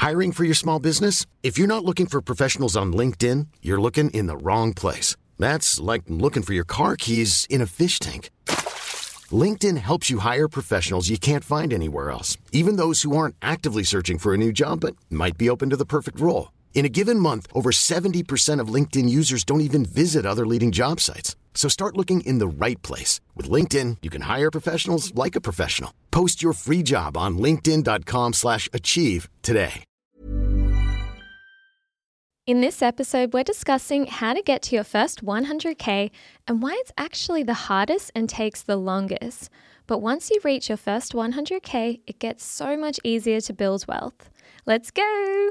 Hiring for your small business? If you're not looking for professionals on LinkedIn, you're looking in the wrong place. That's like looking for your car keys in a fish tank. LinkedIn helps you hire professionals you can't find anywhere else, even those who aren't actively searching for a new job but might be open to the perfect role. In a given month, over 70% of LinkedIn users don't even visit other leading job sites. So start looking in the right place. With LinkedIn, you can hire professionals like a professional. Post your free job on linkedin.com/achieve today. In this episode, we're discussing how to get to your first 100K and why it's actually the hardest and takes the longest. But once you reach your first 100K, it gets so much easier to build wealth. Let's go!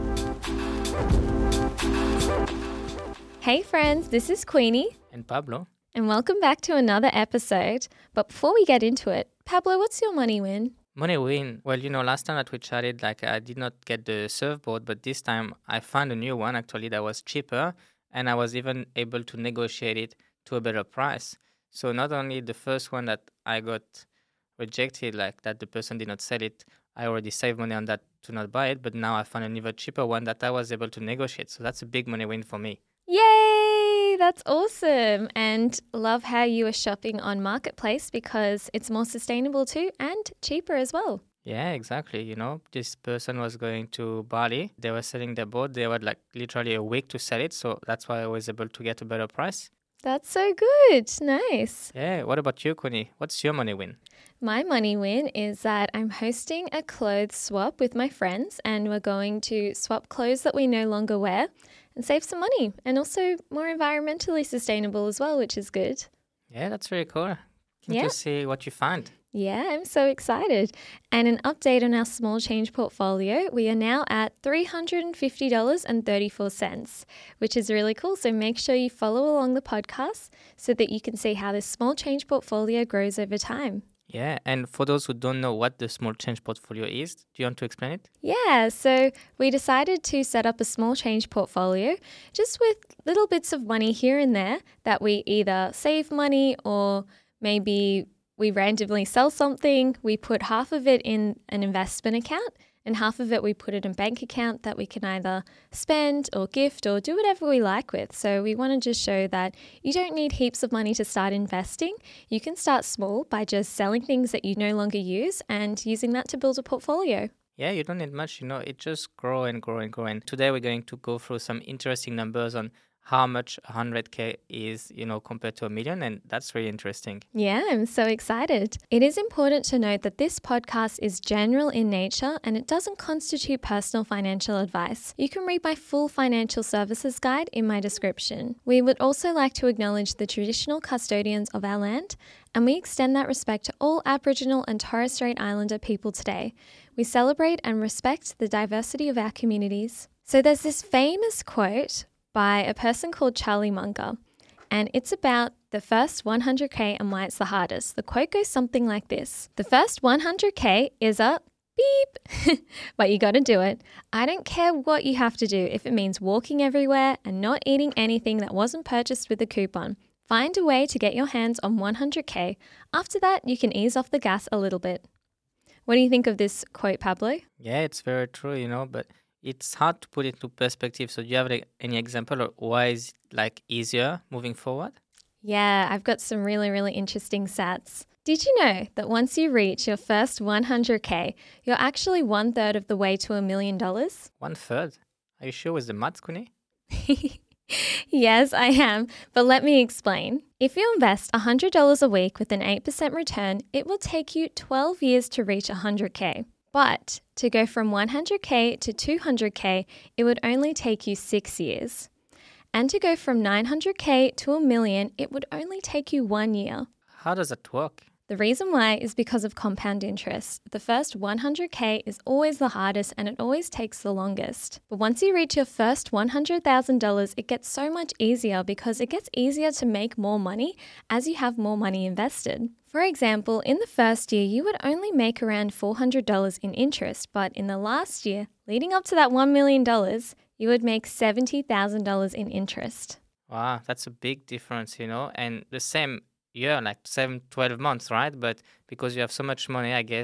Hey friends, this is Queenie. And Pablo. And welcome back to another episode. But before we get into it, Pablo, what's your money win? Money win. Well, last time that we chatted, I did not get the surfboard, but this time I found a new one actually that was cheaper, and I was even able to negotiate it to a better price. So not only the first one that I got rejected, like that the person did not sell it, I already saved money on that to not buy it, but now I found an even cheaper one that I was able to negotiate. So that's a big money win for me. Yay! That's awesome. And love how you are shopping on Marketplace because it's more sustainable too and cheaper as well. Yeah, exactly. This person was going to Bali. They were selling their boat. They had literally a week to sell it. So that's why I was able to get a better price. That's so good. Nice. Yeah. What about you, Connie? What's your money win? My money win is that I'm hosting a clothes swap with my friends and we're going to swap clothes that we no longer wear and save some money and also more environmentally sustainable as well, which is good. Yeah, that's really cool. Can you see what you find? Yeah, I'm so excited. And an update on our small change portfolio, we are now at $350.34, which is really cool. So make sure you follow along the podcast so that you can see how this small change portfolio grows over time. Yeah, and for those who don't know what the small change portfolio is, do you want to explain it? Yeah, so we decided to set up a small change portfolio just with little bits of money here and there that we either save money or maybe we randomly sell something. We put half of it in an investment account and half of it we put in a bank account that we can either spend or gift or do whatever we like with. So we want to just show that you don't need heaps of money to start investing. You can start small by just selling things that you no longer use and using that to build a portfolio. Yeah, you don't need much, it just grow and grow and grow. And today we're going to go through some interesting numbers on how much 100K is, compared to $1 million. And that's really interesting. Yeah, I'm so excited. It is important to note that this podcast is general in nature and it doesn't constitute personal financial advice. You can read my full financial services guide in my description. We would also like to acknowledge the traditional custodians of our land, and we extend that respect to all Aboriginal and Torres Strait Islander people today. We celebrate and respect the diversity of our communities. So there's this famous quote by a person called Charlie Munger, and it's about the first 100K and why it's the hardest. The quote goes something like this: the first 100K is a beep, but you got to do it. I don't care what you have to do if it means walking everywhere and not eating anything that wasn't purchased with a coupon. Find a way to get your hands on 100K. After that, you can ease off the gas a little bit. What do you think of this quote, Pablo? Yeah, it's very true, but it's hard to put it into perspective. So do you have any example of why is it easier moving forward? Yeah, I've got some really, really interesting stats. Did you know that once you reach your first 100K, you're actually 1/3 of the way to $1 million? 1/3? Are you sure with the maths, Connie? Yes, I am, but let me explain. If you invest $100 a week with an 8% return, it will take you 12 years to reach 100K. But to go from 100K to 200K, it would only take you 6 years. And to go from 900K to $1 million, it would only take you 1 year. How does that work? The reason why is because of compound interest. The first 100K is always the hardest and it always takes the longest. But once you reach your first $100,000, it gets so much easier because it gets easier to make more money as you have more money invested. For example, in the first year, you would only make around $400 in interest, but in the last year, leading up to that $1 million, you would make $70,000 in interest. Wow, that's a big difference, and the same year, 7, 12 months, right? But because you have so much money, I guess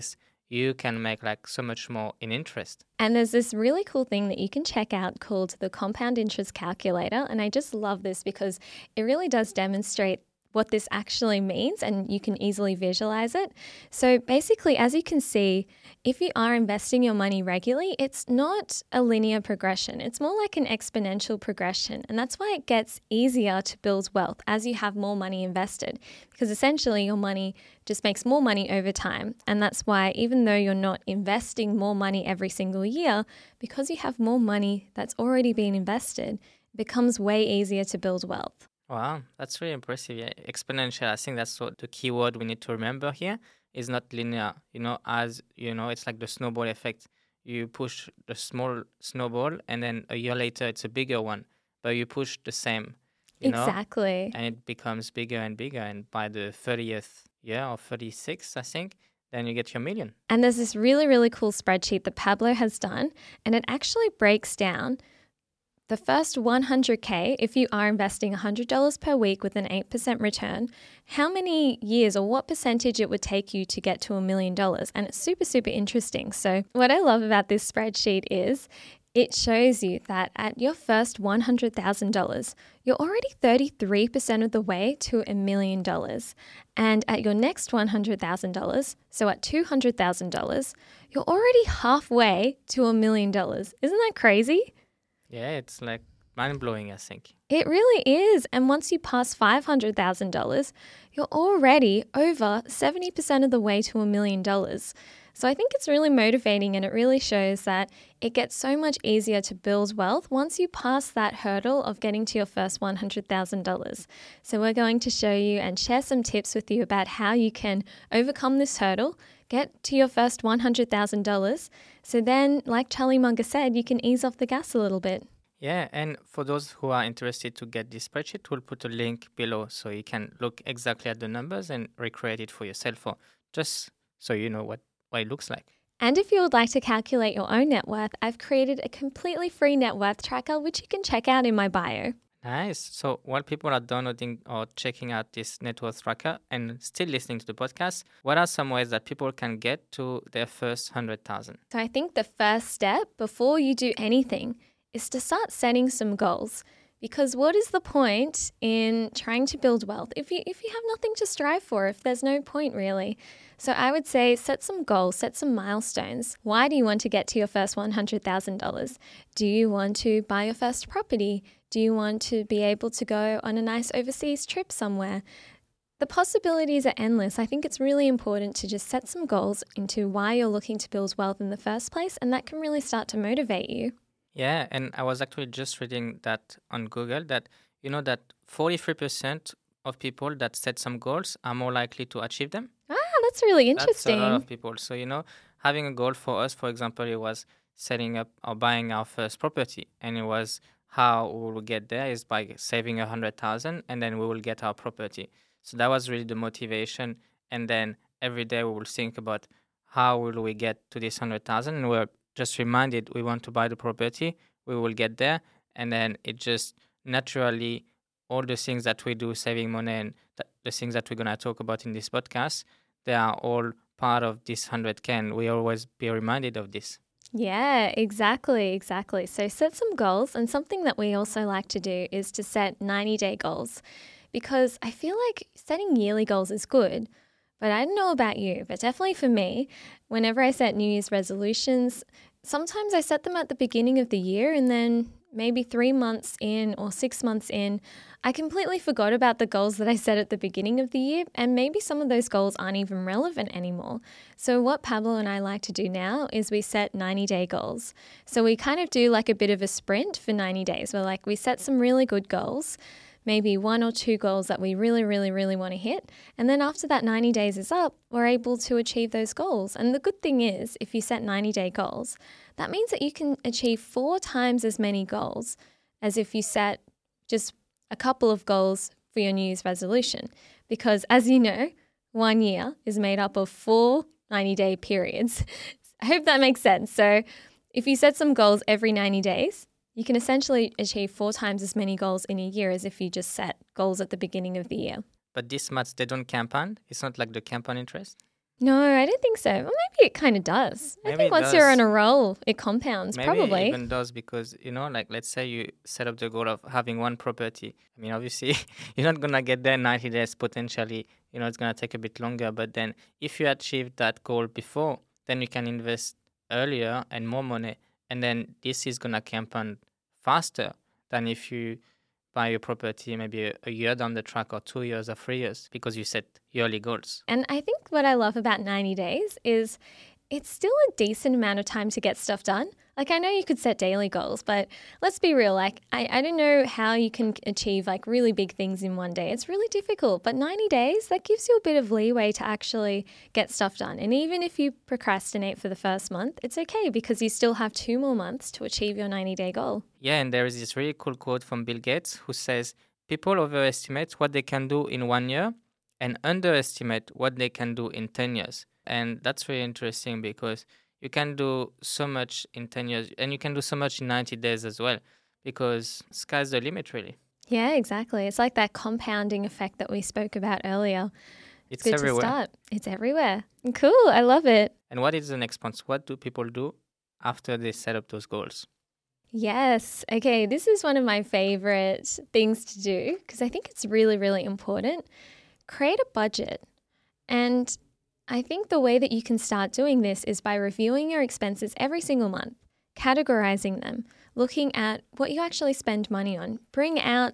you can make like so much more in interest. And there's this really cool thing that you can check out called the compound interest calculator. And I just love this because it really does demonstrate what this actually means, and you can easily visualize it. So basically, as you can see, if you are investing your money regularly, it's not a linear progression. It's more like an exponential progression. And that's why it gets easier to build wealth as you have more money invested, because essentially your money just makes more money over time. And that's why even though you're not investing more money every single year, because you have more money that's already been invested, it becomes way easier to build wealth. Wow, that's really impressive. Yeah, exponential. I think that's what the key word we need to remember here is not linear. As you know, it's like the snowball effect. You push the small snowball, and then a year later, it's a bigger one. But you push the same, Exactly. and it becomes bigger and bigger. And by the 30th year or 36th, I think, then you get your million. And there's this really, really cool spreadsheet that Pablo has done, and it actually breaks down the first 100K, if you are investing $100 per week with an 8% return, how many years or what percentage it would take you to get to $1 million. And it's super, super interesting. So what I love about this spreadsheet is it shows you that at your first $100,000, you're already 33% of the way to $1 million. And at your next $100,000, so at $200,000, you're already halfway to $1 million. Isn't that crazy? Yeah, it's like mind-blowing, I think. It really is. And once you pass $500,000, you're already over 70% of the way to $1 million. So I think it's really motivating, and it really shows that it gets so much easier to build wealth once you pass that hurdle of getting to your first $100,000. So we're going to show you and share some tips with you about how you can overcome this hurdle, get to your first $100,000. So then, like Charlie Munger said, you can ease off the gas a little bit. Yeah, and for those who are interested to get this spreadsheet, we'll put a link below so you can look exactly at the numbers and recreate it for yourself, or just so you know what it looks like. And if you would like to calculate your own net worth, I've created a completely free net worth tracker, which you can check out in my bio. Nice. So while people are downloading or checking out this net worth tracker and still listening to the podcast, what are some ways that people can get to their first 100,000? So I think the first step before you do anything is to start setting some goals. Because what is the point in trying to build wealth if you have nothing to strive for, if there's no point really? So I would say set some goals, set some milestones. Why do you want to get to your first $100,000? Do you want to buy your first property? Do you want to be able to go on a nice overseas trip somewhere? The possibilities are endless. I think it's really important to just set some goals into why you're looking to build wealth in the first place, and that can really start to motivate you. Yeah, and I was actually just reading that on Google that, that 43% of people that set some goals are more likely to achieve them. Ah, that's really interesting. That's a lot of people. So, having a goal for us, for example, it was setting up or buying our first property. And it was how we will get there is by saving 100,000 and then we will get our property. So that was really the motivation. And then every day we will think about how will we get to this 100,000, and we're just reminded we want to buy the property, we will get there, and then it just naturally, all the things that we do, saving money and the things that we're going to talk about in this podcast, they are all part of this 100K, and we always be reminded of this. Yeah, exactly. So set some goals, and something that we also like to do is to set 90-day goals, because I feel like setting yearly goals is good, but I don't know about you, but definitely for me, whenever I set New Year's resolutions, sometimes I set them at the beginning of the year, and then maybe 3 months in or 6 months in, I completely forgot about the goals that I set at the beginning of the year, and maybe some of those goals aren't even relevant anymore. So what Pablo and I like to do now is we set 90-day goals. So we kind of do like a bit of a sprint for 90 days. We set some really good goals, maybe 1 or 2 goals that we really, really, really want to hit. And then after that 90 days is up, we're able to achieve those goals. And the good thing is, if you set 90-day goals, that means that you can achieve 4 times as many goals as if you set just a couple of goals for your New Year's resolution. Because as you know, 1 year is made up of 4 90-day periods. I hope that makes sense. So if you set some goals every 90 days, you can essentially achieve 4 times as many goals in a year as if you just set goals at the beginning of the year. But these maths, they don't compound? It's not like the compound interest? No, I don't think so. Well, maybe it kind of does. I Maybe think it once you're does. on a roll, it compounds, Maybe probably. it even does because, like let's say you set up the goal of having one property. I mean, obviously, you're not going to get there in 90 days potentially. It's going to take a bit longer. But then if you achieve that goal before, then you can invest earlier and more money. And then this is going to compound faster than if you buy your property maybe a year down the track or 2 years or 3 years because you set yearly goals. And I think what I love about 90 days is it's still a decent amount of time to get stuff done. Like, I know you could set daily goals, but let's be real. Like, I don't know how you can achieve like really big things in one day. It's really difficult. But 90 days, that gives you a bit of leeway to actually get stuff done. And even if you procrastinate for the first month, it's okay because you still have 2 more months to achieve your 90-day goal. Yeah, and there is this really cool quote from Bill Gates who says, people overestimate what they can do in 1 year and underestimate what they can do in 10 years. And that's really interesting because you can do so much in 10 years and you can do so much in 90 days as well because sky's the limit, really. Yeah, exactly. It's like that compounding effect that we spoke about earlier. It's Good everywhere. to start. It's everywhere. Cool. I love it. And what is the next point? What do people do after they set up those goals? Yes. Okay. This is one of my favorite things to do because I think it's really, really important. Create a budget. And I think the way that you can start doing this is by reviewing your expenses every single month, categorizing them, looking at what you actually spend money on. Bring out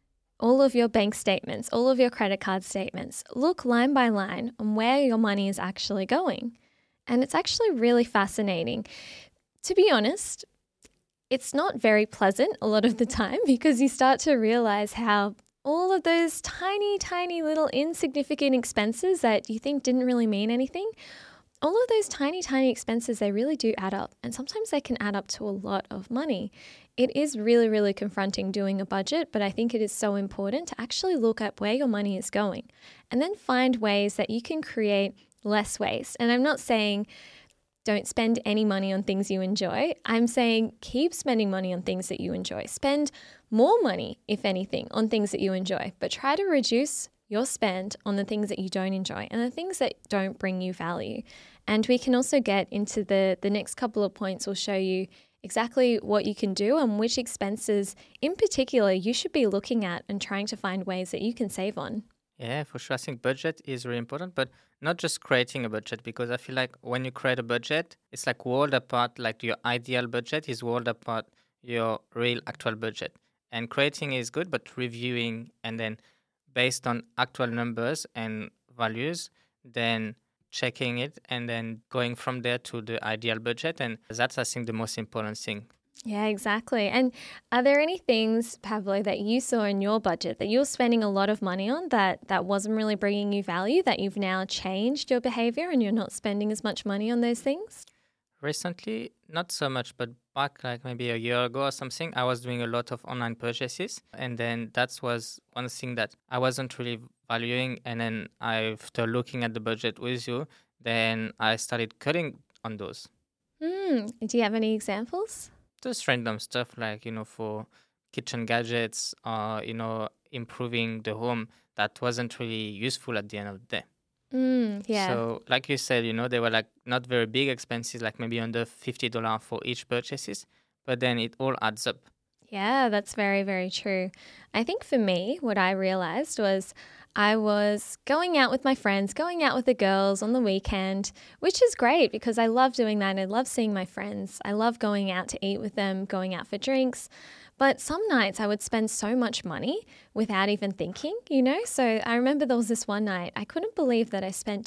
all of your bank statements, all of your credit card statements. Look line by line on where your money is actually going. And it's actually really fascinating. To be honest, it's not very pleasant a lot of the time because you start to realize how all of those tiny, tiny little insignificant expenses that you think didn't really mean anything, all of those tiny, tiny expenses, they really do add up. And sometimes they can add up to a lot of money. It is really, really confronting doing a budget, but I think it is so important to actually look at where your money is going and then find ways that you can create less waste. And I'm not saying don't spend any money on things you enjoy. I'm saying keep spending money on things that you enjoy. Spend more money, if anything, on things that you enjoy, but try to reduce your spend on the things that you don't enjoy and the things that don't bring you value. And we can also get into the next couple of points will show you exactly what you can do and which expenses in particular you should be looking at and trying to find ways that you can save on. Yeah, for sure. I think budget is really important, but not just creating a budget, because I feel like when you create a budget, it's like world apart, like your ideal budget is world apart your real actual budget. And creating is good, but reviewing and then based on actual numbers and values, then checking it and then going from there to the ideal budget. And that's, I think, the most important thing. Yeah, exactly. And are there any things, Pablo, that you saw in your budget that you're spending a lot of money on that wasn't really bringing you value, that you've now changed your behavior and you're not spending as much money on those things? Recently, not so much, but back like maybe a year ago or something, I was doing a lot of online purchases. And then that was one thing that I wasn't really valuing. And then after looking at the budget with you, then I started cutting on those. Do you have any examples? Just random stuff like, for kitchen gadgets or, improving the home that wasn't really useful at the end of the day. Yeah. So like you said, they were like not very big expenses, like maybe under $50 for each purchases, but then it all adds up. Yeah, that's very, very true. I think for me, what I realized was I was going out with my friends, going out with the girls on the weekend, which is great because I love doing that. I love seeing my friends. I love going out to eat with them, going out for drinks. But some nights I would spend so much money without even thinking, So I remember there was this one night, I couldn't believe that I spent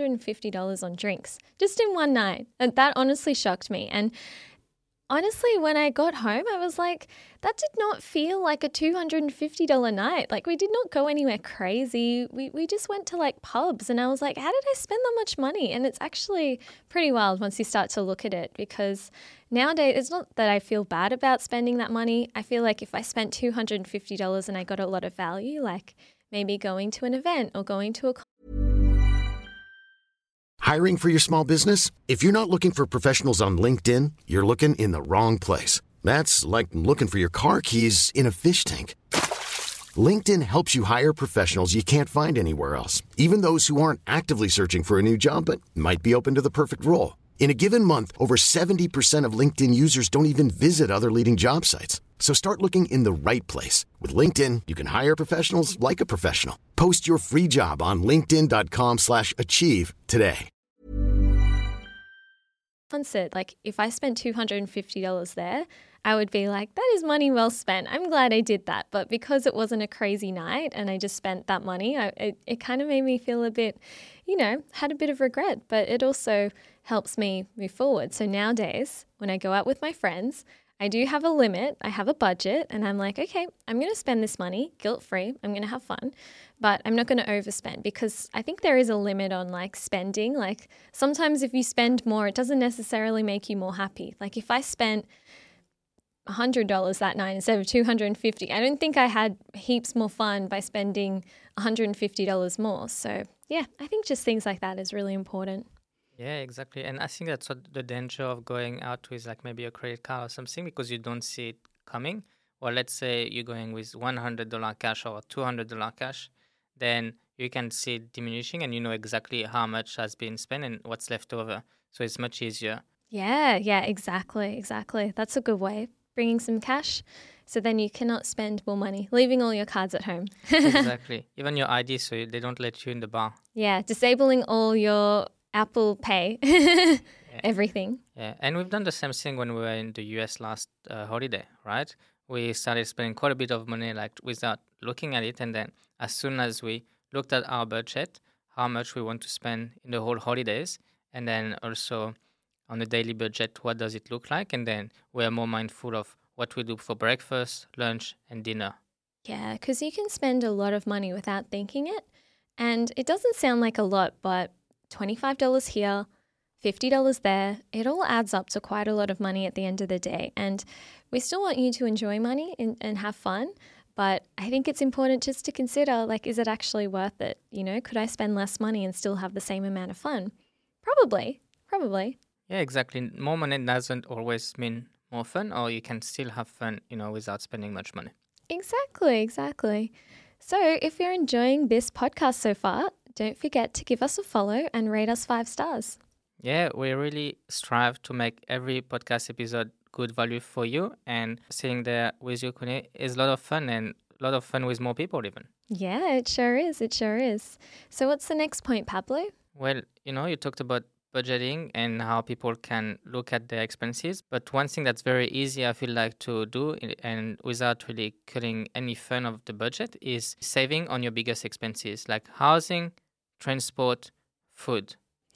$250 on drinks just in one night. And that honestly shocked me. And honestly, when I got home, I was like, that did not feel like a $250 night. Like, we did not go anywhere crazy. We just went to like pubs, and I was like, how did I spend that much money? And it's actually pretty wild once you start to look at it, because nowadays it's not that I feel bad about spending that money. I feel like if I spent $250 and I got a lot of value, like maybe going to an event or going to a Hiring for your small business? If you're not looking for professionals on LinkedIn, you're looking in the wrong place. That's like looking for your car keys in a fish tank. LinkedIn helps you hire professionals you can't find anywhere else, even those who aren't actively searching for a new job but might be open to the perfect role. In a given month, over 70% of LinkedIn users don't even visit other leading job sites. So start looking in the right place. With LinkedIn, you can hire professionals like a professional. Post your free job on linkedin.com/achieve today. Concert, like if I spent $250 there, I would be like, that is money well spent. I'm glad I did that. But because it wasn't a crazy night and I just spent that money, it kind of made me feel a bit, had a bit of regret. But it also helps me move forward. So nowadays, when I go out with my friends, I do have a limit. I have a budget and I'm like, okay, I'm going to spend this money guilt-free. I'm going to have fun, but I'm not going to overspend because I think there is a limit on like spending. Like sometimes if you spend more, it doesn't necessarily make you more happy. Like if I spent $100 that night instead of $250, I don't think I had heaps more fun by spending $150 more. So yeah, I think just things like that is really important. Yeah, exactly. And I think that's what the danger of going out with like maybe a credit card or something because you don't see it coming. Or let's say you're going with $100 cash or $200 cash, then you can see it diminishing and you know exactly how much has been spent and what's left over. So it's much easier. Yeah, exactly. That's a good way. Bringing some cash so then you cannot spend more money, leaving all your cards at home. Exactly. Even your ID, so they don't let you in the bar. Yeah, disabling all your Apple Pay, everything. Yeah, and we've done the same thing when we were in the US last holiday, right? We started spending quite a bit of money like without looking at it. And then as soon as we looked at our budget, how much we want to spend in the whole holidays, and then also on the daily budget, what does it look like? And then we're more mindful of what we do for breakfast, lunch, and dinner. Yeah, because you can spend a lot of money without thinking it. And it doesn't sound like a lot, but $25 here, $50 there, it all adds up to quite a lot of money at the end of the day. And we still want you to enjoy money and have fun. But I think it's important just to consider, like, is it actually worth it? Could I spend less money and still have the same amount of fun? Probably. Yeah, exactly. More money doesn't always mean more fun, or you can still have fun, without spending much money. Exactly. So if you're enjoying this podcast so far, don't forget to give us a follow and rate us 5 stars. Yeah, we really strive to make every podcast episode good value for you. And sitting there with you, Kune, is a lot of fun and a lot of fun with more people even. Yeah, it sure is. So what's the next point, Pablo? Well, you talked about budgeting and how people can look at their expenses. But one thing that's very easy, I feel like, to do and without really cutting any fun of the budget is saving on your biggest expenses like housing, transport, food.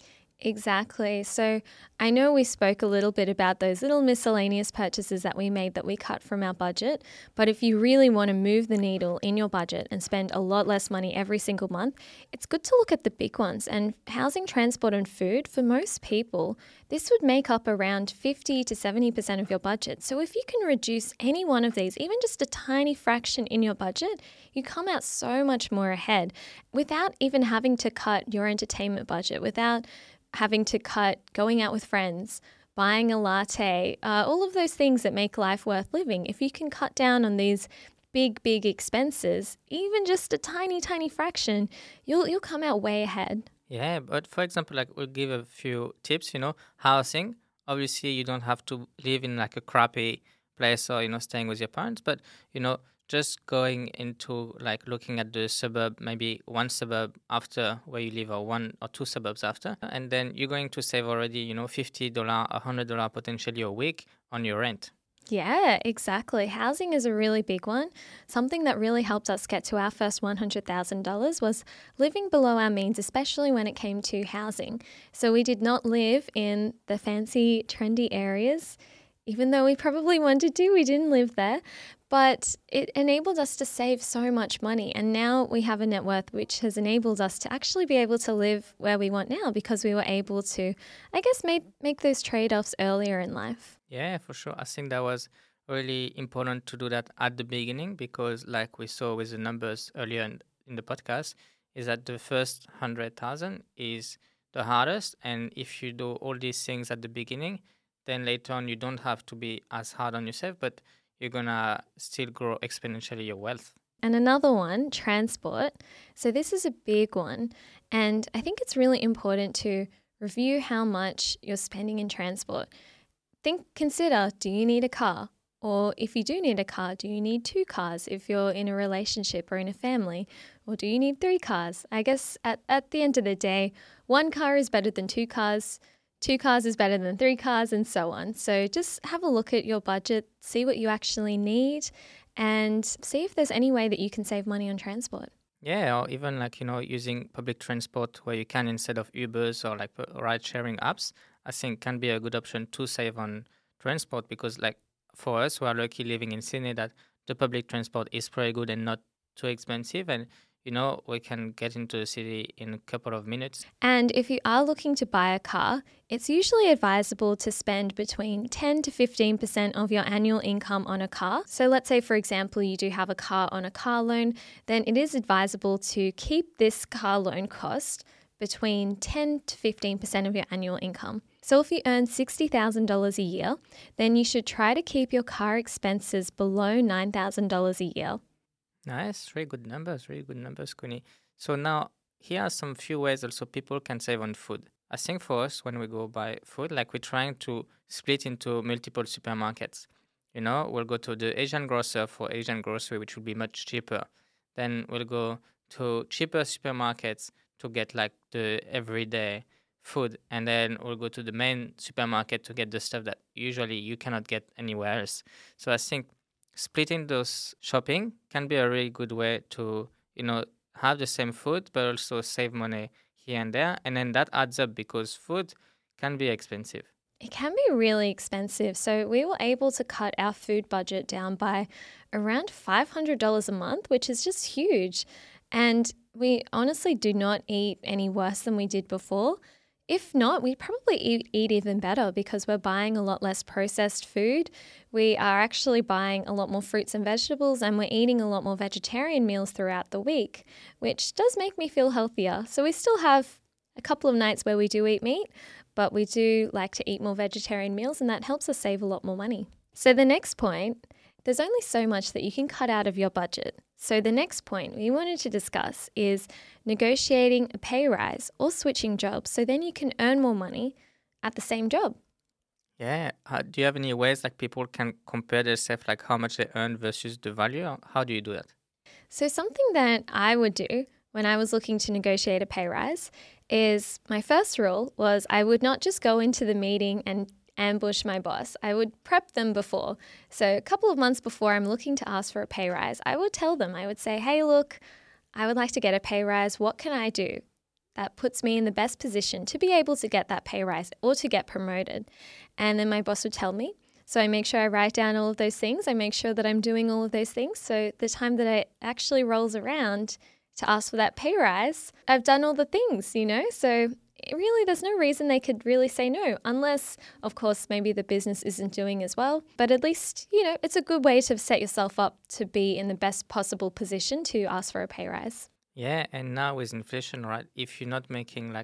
Exactly. So I know we spoke a little bit about those little miscellaneous purchases that we made that we cut from our budget. But if you really want to move the needle in your budget and spend a lot less money every single month, it's good to look at the big ones. And housing, transport and food, for most people, this would make up around 50 to 70% of your budget. So if you can reduce any one of these, even just a tiny fraction in your budget, you come out so much more ahead without even having to cut your entertainment budget, without having to cut going out with friends, buying a latte, all of those things that make life worth living. If you can cut down on these big expenses, even just a tiny fraction, you'll come out way ahead. Yeah, but for example, like we'll give a few tips, housing. Obviously, you don't have to live in like a crappy place or, staying with your parents, but, just going into like looking at the suburb, maybe one suburb after where you live or one or two suburbs after, and then you're going to save already, $50, $100 potentially a week on your rent. Yeah, exactly. Housing is a really big one. Something that really helped us get to our first $100,000 was living below our means, especially when it came to housing. So we did not live in the fancy, trendy areas. Even though we probably wanted to, we didn't live there. But it enabled us to save so much money. And now we have a net worth which has enabled us to actually be able to live where we want now because we were able to, I guess, make those trade-offs earlier in life. Yeah, for sure. I think that was really important to do that at the beginning because like we saw with the numbers earlier in the podcast, is that the first 100,000 is the hardest. And if you do all these things at the beginning, then later on you don't have to be as hard on yourself, but you're going to still grow exponentially your wealth. And another one, transport. So this is a big one. And I think it's really important to review how much you're spending in transport. Consider, do you need a car? Or if you do need a car, do you need 2 cars if you're in a relationship or in a family? Or do you need 3 cars? I guess at the end of the day, 1 car is better than 2 cars. 2 cars is better than 3 cars, and so on. So just have a look at your budget, see what you actually need, and see if there's any way that you can save money on transport. Yeah, or even using public transport where you can instead of Ubers or like ride-sharing apps, I think can be a good option to save on transport because like for us who are lucky living in Sydney that the public transport is pretty good and not too expensive and we can get into the city in a couple of minutes. And if you are looking to buy a car, it's usually advisable to spend between 10 to 15% of your annual income on a car. So let's say, for example, you do have a car on a car loan, then it is advisable to keep this car loan cost between 10 to 15% of your annual income. So if you earn $60,000 a year, then you should try to keep your car expenses below $9,000 a year. Nice, really good numbers, Kuni. So now, here are some few ways also people can save on food. I think for us, when we go buy food, like we're trying to split into multiple supermarkets. We'll go to the Asian grocer for Asian grocery, which will be much cheaper. Then we'll go to cheaper supermarkets to get like the everyday food. And then we'll go to the main supermarket to get the stuff that usually you cannot get anywhere else. So I think splitting those shopping can be a really good way to, have the same food, but also save money here and there. And then that adds up because food can be expensive. It can be really expensive. So we were able to cut our food budget down by around $500 a month, which is just huge. And we honestly do not eat any worse than we did before. If not, we probably eat even better because we're buying a lot less processed food. We are actually buying a lot more fruits and vegetables and we're eating a lot more vegetarian meals throughout the week, which does make me feel healthier. So we still have a couple of nights where we do eat meat, but we do like to eat more vegetarian meals and that helps us save a lot more money. So the next point, there's only so much that you can cut out of your budget. So the next point we wanted to discuss is negotiating a pay rise or switching jobs so then you can earn more money at the same job. Yeah. Do you have any ways like people can compare themselves, like how much they earn versus the value? How do you do that? So something that I would do when I was looking to negotiate a pay rise is my first rule was I would not just go into the meeting and ambush my boss. I would prep them before. So a couple of months before I'm looking to ask for a pay rise, I would tell them, I would say, hey, look, I would like to get a pay rise. What can I do that puts me in the best position to be able to get that pay rise or to get promoted? And then my boss would tell me. So I make sure I write down all of those things. I make sure that I'm doing all of those things. So the time that it actually rolls around to ask for that pay rise, I've done all the things, So really, there's no reason they could really say no, unless, of course, maybe the business isn't doing as well. But at least, it's a good way to set yourself up to be in the best possible position to ask for a pay rise. Yeah, and now with inflation, right, if you're not making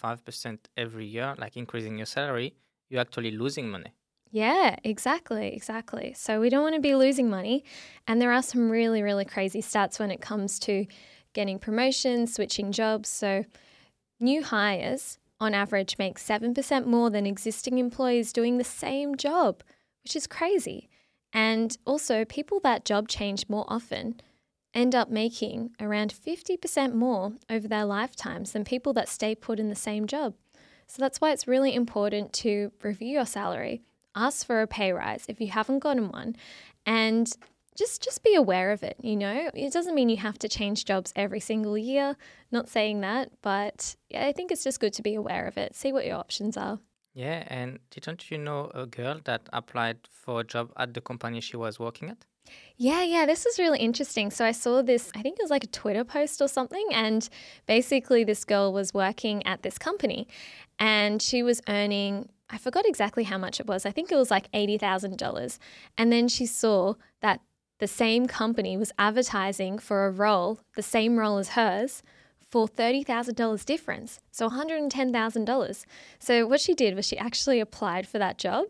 5% every year, increasing your salary, you're actually losing money. Yeah, exactly. So we don't want to be losing money. And there are some really, really crazy stats when it comes to getting promotions, switching jobs. So new hires, on average, make 7% more than existing employees doing the same job, which is crazy. And also, people that job change more often end up making around 50% more over their lifetimes than people that stay put in the same job. So that's why it's really important to review your salary, ask for a pay rise if you haven't gotten one, and just be aware of it, It doesn't mean you have to change jobs every single year. Not saying that, but yeah, I think it's just good to be aware of it. See what your options are. Yeah, and didn't you know a girl that applied for a job at the company she was working at? Yeah, this is really interesting. So I saw this, I think it was like a Twitter post or something, and basically this girl was working at this company and she was earning, I forgot exactly how much it was. I think it was like $80,000. And then she saw that the same company was advertising for a role, the same role as hers, for $30,000 difference, so $110,000. So what she did was she actually applied for that job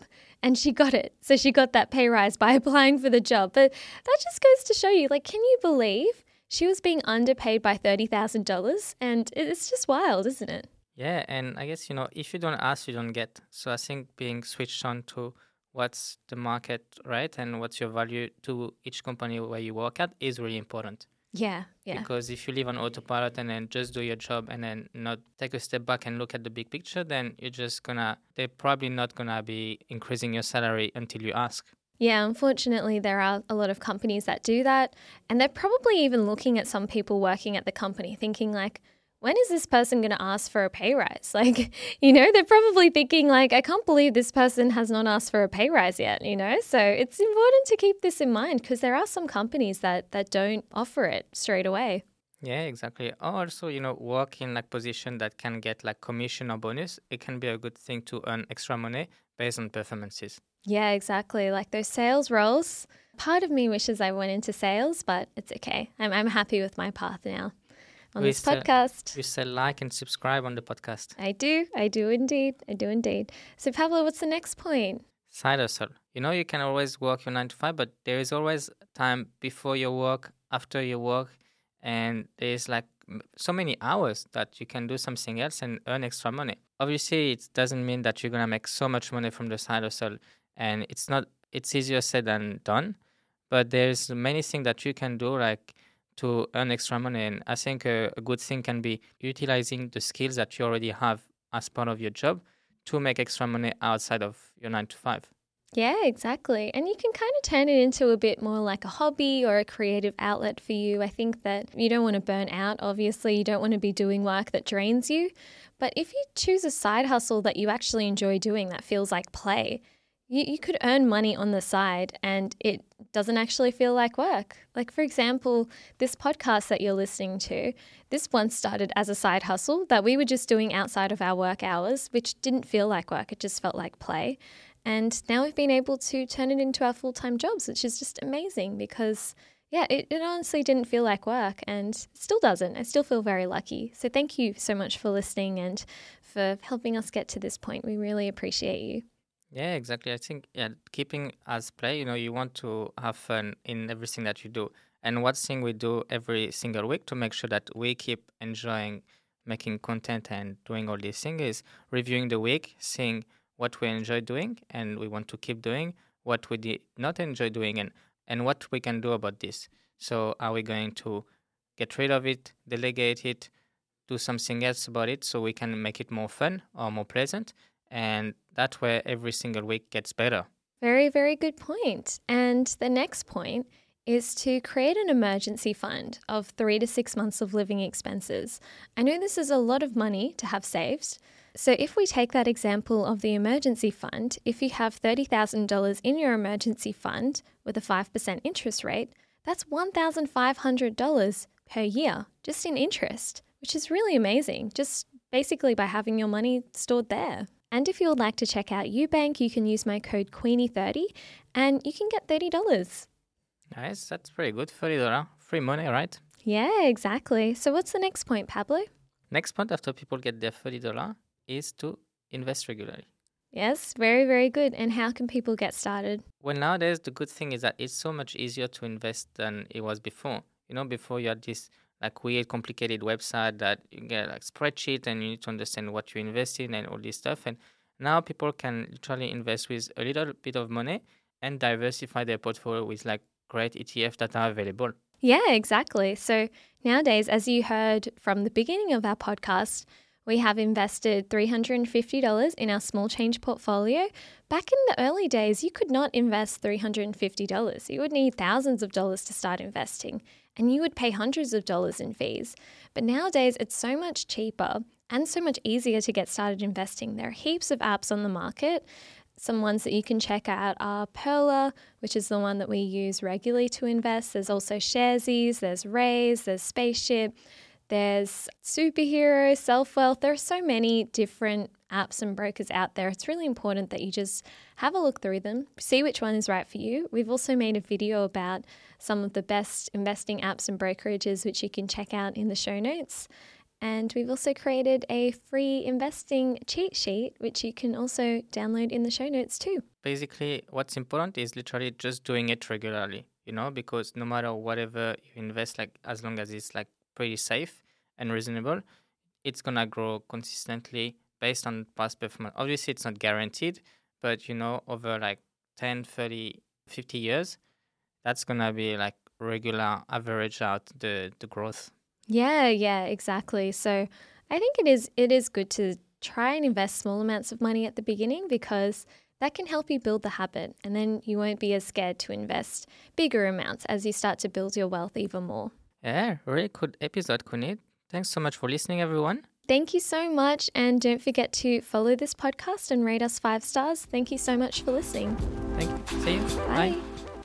and she got it. So she got that pay rise by applying for the job. But that just goes to show you, like, can you believe she was being underpaid by $30,000? And it's just wild, isn't it? Yeah, and I guess, if you don't ask, you don't get. So I think being switched on to what's the market rate and what's your value to each company where you work at is really important. Yeah. Because if you live on autopilot and then just do your job and then not take a step back and look at the big picture, then they're probably not gonna be increasing your salary until you ask. Yeah, unfortunately, there are a lot of companies that do that. And they're probably even looking at some people working at the company thinking like, when is this person going to ask for a pay rise? Like, they're probably thinking like, I can't believe this person has not asked for a pay rise yet, So it's important to keep this in mind because there are some companies that don't offer it straight away. Yeah, exactly. Or also, work in like position that can get like commission or bonus. It can be a good thing to earn extra money based on performances. Yeah, exactly. Like those sales roles. Part of me wishes I went into sales, but it's okay. I'm happy with my path now. On this podcast. You say like and subscribe on the podcast. I do indeed. So Pablo, what's the next point? Side hustle. You can always work your 9 to 5, but there is always time before your work, after your work, and there's like so many hours that you can do something else and earn extra money. Obviously, it doesn't mean that you're going to make so much money from the side hustle, and it's easier said than done, but there's many things that you can do like to earn extra money. And I think a good thing can be utilizing the skills that you already have as part of your job to make extra money outside of your 9 to 5. Yeah, exactly. And you can kind of turn it into a bit more like a hobby or a creative outlet for you. I think that you don't want to burn out. Obviously, you don't want to be doing work that drains you. But if you choose a side hustle that you actually enjoy doing that feels like play, you could earn money on the side and it doesn't actually feel like work. Like, for example, this podcast that you're listening to, this once started as a side hustle that we were just doing outside of our work hours, which didn't feel like work. It just felt like play. And now we've been able to turn it into our full-time jobs, which is just amazing because, yeah, it honestly didn't feel like work and it still doesn't. I still feel very lucky. So thank you so much for listening and for helping us get to this point. We really appreciate you. Yeah, exactly. I think keeping as play, you want to have fun in everything that you do. And one thing we do every single week to make sure that we keep enjoying making content and doing all these things is reviewing the week, seeing what we enjoy doing and we want to keep doing, what we did not enjoy doing and what we can do about this. So are we going to get rid of it, delegate it, do something else about it so we can make it more fun or more pleasant? And that way every single week gets better. Very, very good point. And the next point is to create an emergency fund of 3 to 6 months of living expenses. I know this is a lot of money to have saved. So if we take that example of the emergency fund, if you have $30,000 in your emergency fund with a 5% interest rate, that's $1,500 per year just in interest, which is really amazing, just basically by having your money stored there. And if you would like to check out Ubank, you can use my code Queenie30 and you can get $30. Nice, that's pretty good. $30, free money, right? Yeah, exactly. So what's the next point, Pablo? Next point after people get their $30 is to invest regularly. Yes, very, very good. And how can people get started? Well, nowadays, the good thing is that it's so much easier to invest than it was before. Before you had this like weird, complicated website that you get like spreadsheet and you need to understand what you invest in and all this stuff. And now people can literally invest with a little bit of money and diversify their portfolio with like great ETFs that are available. Yeah, exactly. So nowadays, as you heard from the beginning of our podcast, we have invested $350 in our small change portfolio. Back in the early days, you could not invest $350. You would need thousands of dollars to start investing, and you would pay hundreds of dollars in fees. But nowadays, it's so much cheaper and so much easier to get started investing. There are heaps of apps on the market. Some ones that you can check out are Pearler, which is the one that we use regularly to invest. There's also Sharesies, there's Raise, there's Spaceship, there's Superhero, Self-Wealth. There are so many different apps and brokers out there. It's really important that you just have a look through them, see which one is right for you. We've also made a video about some of the best investing apps and brokerages, which you can check out in the show notes. And we've also created a free investing cheat sheet, which you can also download in the show notes too. Basically, what's important is literally just doing it regularly, because no matter whatever you invest, like as long as it's like pretty safe and reasonable, it's going to grow consistently based on past performance. Obviously, it's not guaranteed, but, over like 10, 30, 50 years, that's going to be like regular average out the growth. Yeah, exactly. So I think it is good to try and invest small amounts of money at the beginning, because that can help you build the habit, and then you won't be as scared to invest bigger amounts as you start to build your wealth even more. Yeah, really good episode, Kunit. Thanks so much for listening, everyone. Thank you so much, and don't forget to follow this podcast and rate us 5 stars. Thank you so much for listening. Thank you. See you. Bye.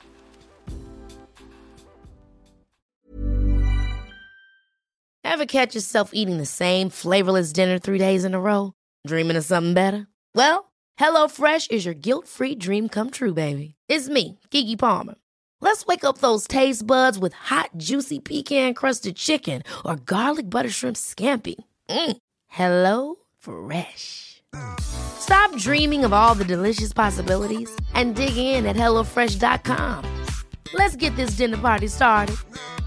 Ever catch yourself eating the same flavorless dinner 3 days in a row? Dreaming of something better? Well, HelloFresh is your guilt-free dream come true, baby. It's me, Keke Palmer. Let's wake up those taste buds with hot, juicy pecan-crusted chicken or garlic butter shrimp scampi. Hello Fresh. Stop dreaming of all the delicious possibilities and dig in at HelloFresh.com. Let's get this dinner party started.